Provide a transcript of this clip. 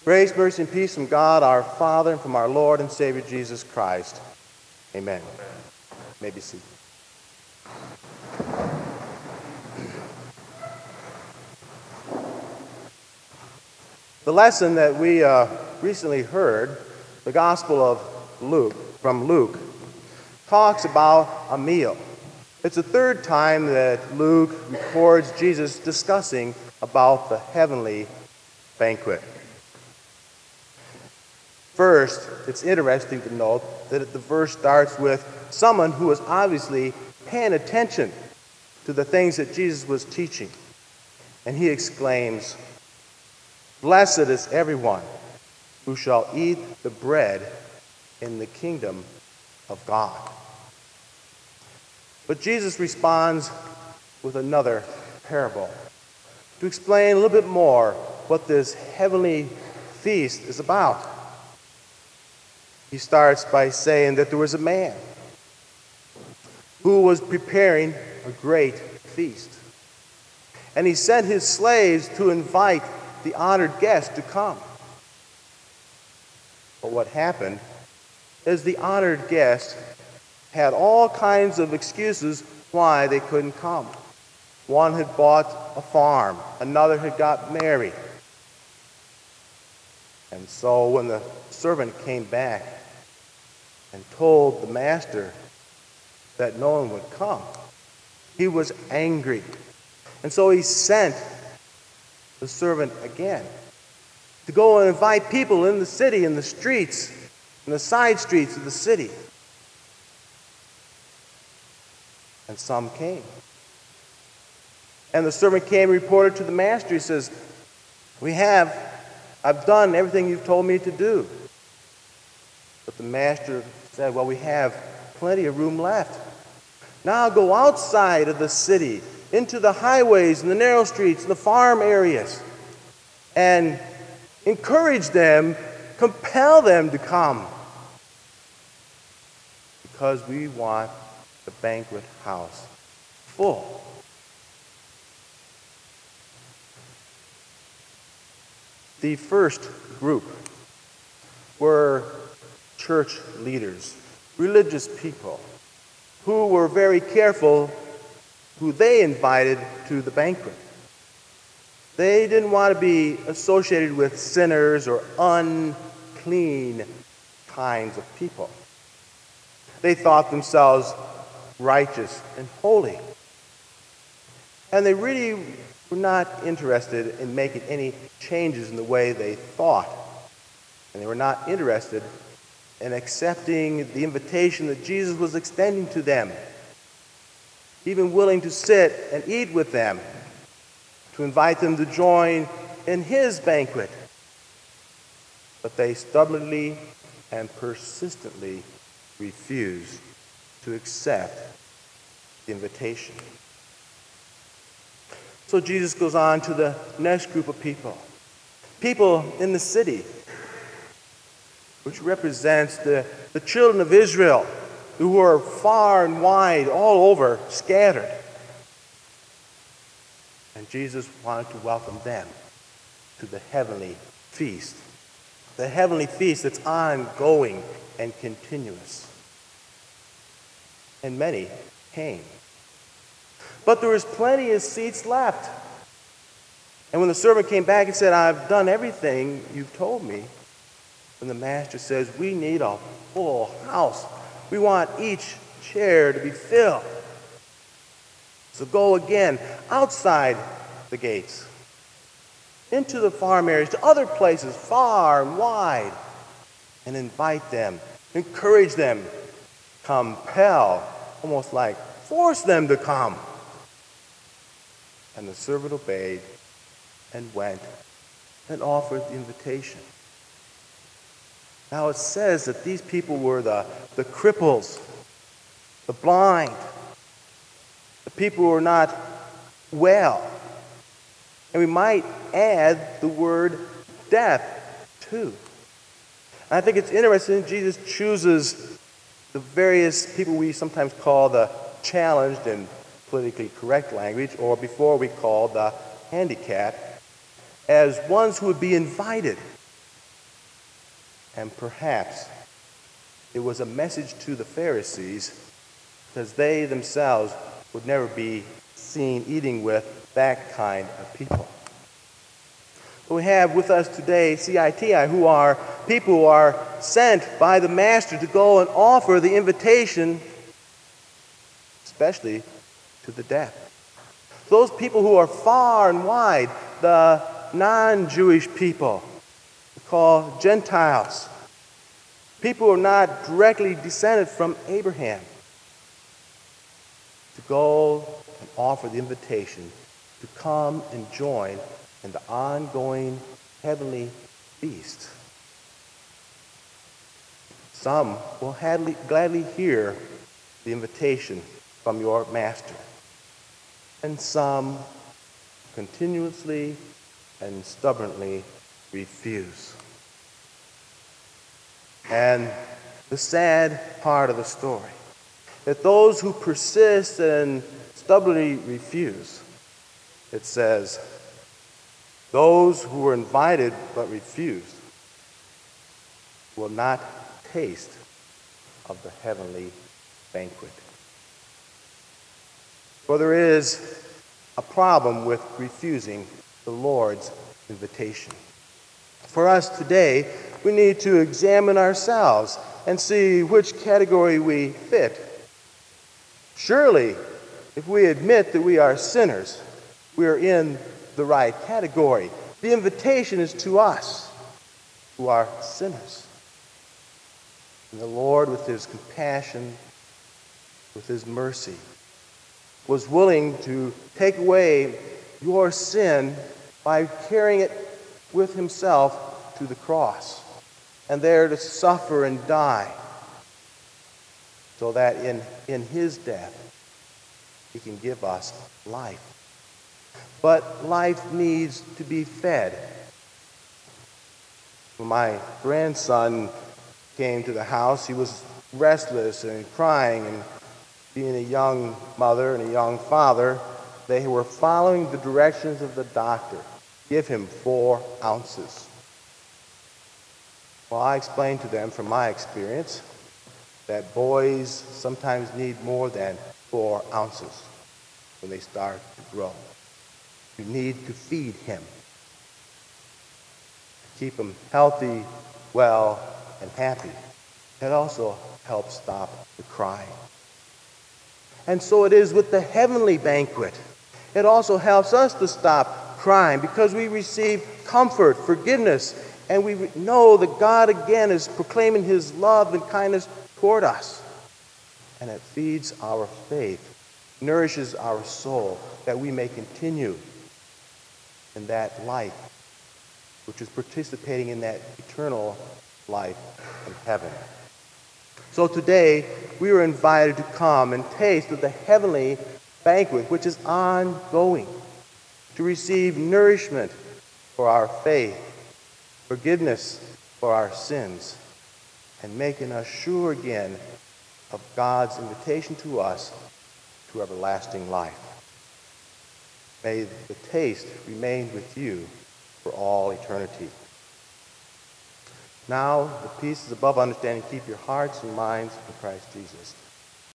Grace, mercy, and peace from God our Father and from our Lord and Savior Jesus Christ. Amen. You may be seated. The lesson that we recently heard, the Gospel of Luke, from Luke, talks about a meal. It's the third time that Luke records Jesus discussing about the heavenly banquet. First, it's interesting to note that the verse starts with someone who was obviously paying attention to the things that Jesus was teaching. And he exclaims, "Blessed is everyone who shall eat the bread in the kingdom of God." But Jesus responds with another parable to explain a little bit more what this heavenly feast is about. He starts by saying that there was a man who was preparing a great feast. And he sent his slaves to invite the honored guests to come. But what happened is the honored guests had all kinds of excuses why they couldn't come. One had bought a farm, another had got married. And so when the servant came back and told the master that no one would come, he was angry. And so he sent the servant again to go and invite people in the city, in the streets, in the side streets of the city. And some came. And the servant came and reported to the master. He says, I've done everything you've told me to do. But the master said, well, we have plenty of room left. Now go outside of the city, into the highways and the narrow streets and the farm areas, and encourage them, compel them to come. Because we want the banquet house full. The first group were church leaders, religious people, who were very careful who they invited to the banquet. They didn't want to be associated with sinners or unclean kinds of people. They thought themselves righteous and holy. And they really were not interested in making any changes in the way they thought. And they were not interested in accepting the invitation that Jesus was extending to them, even willing to sit and eat with them, to invite them to join in his banquet. But they stubbornly and persistently refused to accept the invitation. So Jesus goes on to the next group of people. People in the city, which represents the children of Israel, who are far and wide, all over, scattered. And Jesus wanted to welcome them to the heavenly feast. The heavenly feast that's ongoing and continuous. And many came. But there was plenty of seats left. And when the servant came back and said, I've done everything you've told me, and the master says, we need a full house. We want each chair to be filled. So go again outside the gates, into the farm areas, to other places far and wide, and invite them, encourage them, compel, almost like force them to come. And the servant obeyed and went and offered the invitation. Now it says that these people were the cripples, the blind, the people who were not well. And we might add the word death too. And I think it's interesting Jesus chooses the various people we sometimes call the challenged in politically correct language, or before we called the handicapped, as ones who would be invited And perhaps it was a message to the Pharisees, because they themselves would never be seen eating with that kind of people. But we have with us today CITI, who are people who are sent by the Master to go and offer the invitation, especially to the deaf. Those people who are far and wide, the non-Jewish people, we call Gentiles, people who are not directly descended from Abraham, to go and offer the invitation to come and join in the ongoing heavenly feast. Some will gladly hear the invitation from your Master, and some continuously and stubbornly refuse. And the sad part of the story, that those who persist and stubbornly refuse, it says, those who were invited but refused will not taste of the heavenly banquet. For there is a problem with refusing the Lord's invitation. For us today, we need to examine ourselves and see which category we fit. Surely, if we admit that we are sinners, we are in the right category. The invitation is to us who are sinners. And the Lord, with his compassion, with his mercy, was willing to take away your sin by carrying it with himself to the cross, and there to suffer and die, so that in his death he can give us life. But life needs to be fed. When my grandson came to the house, he was restless and crying, and being a young mother and a young father, they were following the directions of the doctor. Give him 4 ounces. Well, I explained to them from my experience that boys sometimes need more than 4 ounces when they start to grow. You need to feed him. Keep him healthy, well, and happy. That also helps stop the crying. And so it is with the heavenly banquet. It also helps us to stop crying because we receive comfort, forgiveness, and we know that God again is proclaiming his love and kindness toward us. And it feeds our faith, nourishes our soul, that we may continue in that life, which is participating in that eternal life in heaven. So today, we are invited to come and taste of the heavenly banquet, which is ongoing, to receive nourishment for our faith, forgiveness for our sins, and making us sure again of God's invitation to us to everlasting life. May the taste remain with you for all eternity. Now, the peace is above understanding. Keep your hearts and minds in Christ Jesus.